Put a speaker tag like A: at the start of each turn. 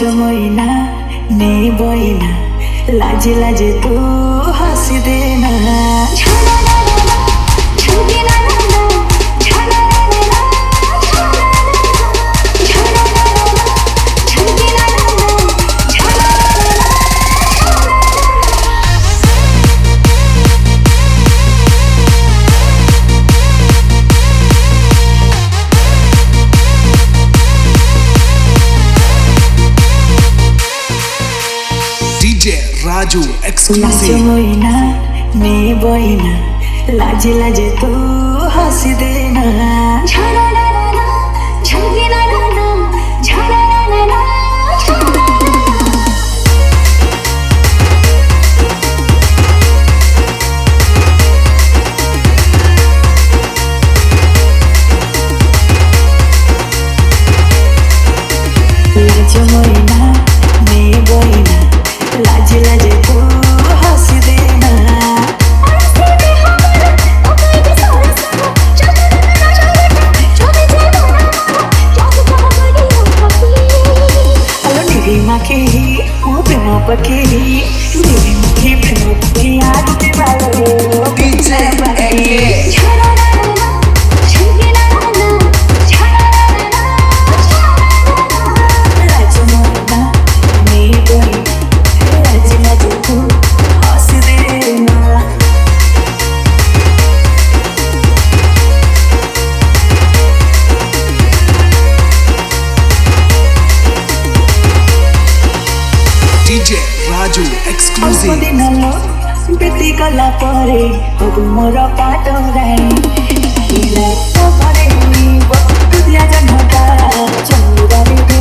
A: लाज मैना ने बैना लाजे लाजे तू हंसी देना
B: Raju
A: लाज
B: exclusive
A: मैना ने बैना लाजे लाजे तू हंसी देना लाज मैना ने बैना लाजे लाजे तू हंसी देना हेलो निरी माखे मो प्रेम पके निरी माखे प्रेम पके आज ते बालो
B: DJ AK
A: लाज मैना ने बैना लाजे लाजे तू हंसी देना
B: DJ Raju exclusive
A: दिनलो बिति गला परे हबु मोर पाटो रानी इले तो परे नि बतुदिया जनका चंदुरा रे